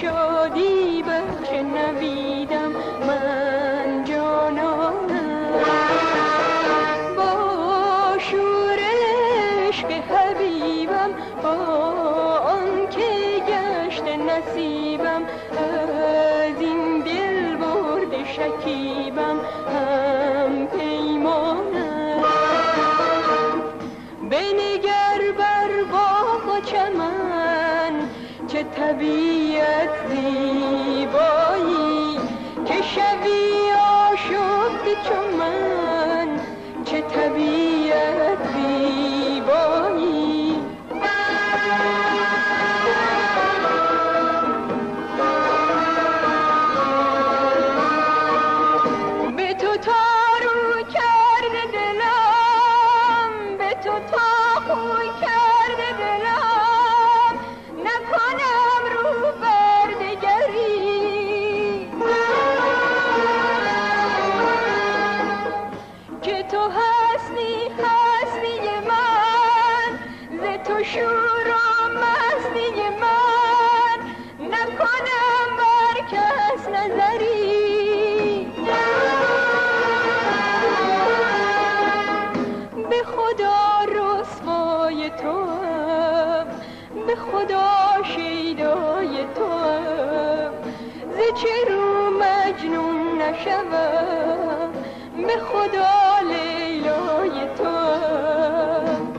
شادی بخش نویدم من جانانم. با شور عشق حبیبم، با آن که گشت نصیبم، از این دل برد شکیبم هم پیمانم. بنگر بر باغ و چمن چه طبیعت زیبایی، که شوی آشفته چو من چه طبیعت زیبایی. به تو تارو کرده دلم، به تو تا خوی کرده دلم، نکنم رو بر دگری. که تو هستی هستی من، ز تو شور و مستی من، نکنم بر کس نظری. به خدا رسوای توام، به خدا شیدای توام، ز چه رو مجنون نشوم، به خدا لیلای توام.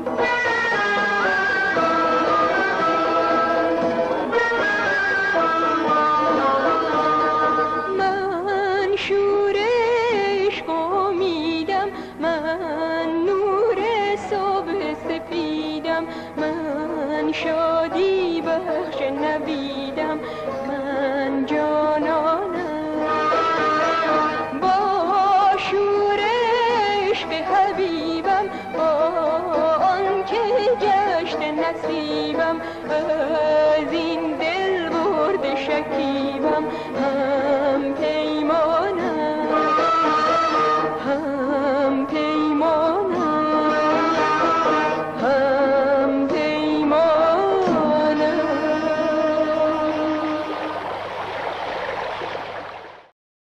من شور عشق امیدم، من نور صبح سپیدم، من شادی بخش نویدم من جانانم. با شور عشق حبیبم، با آن که گشت نصیبم، از این دل برد شکیبم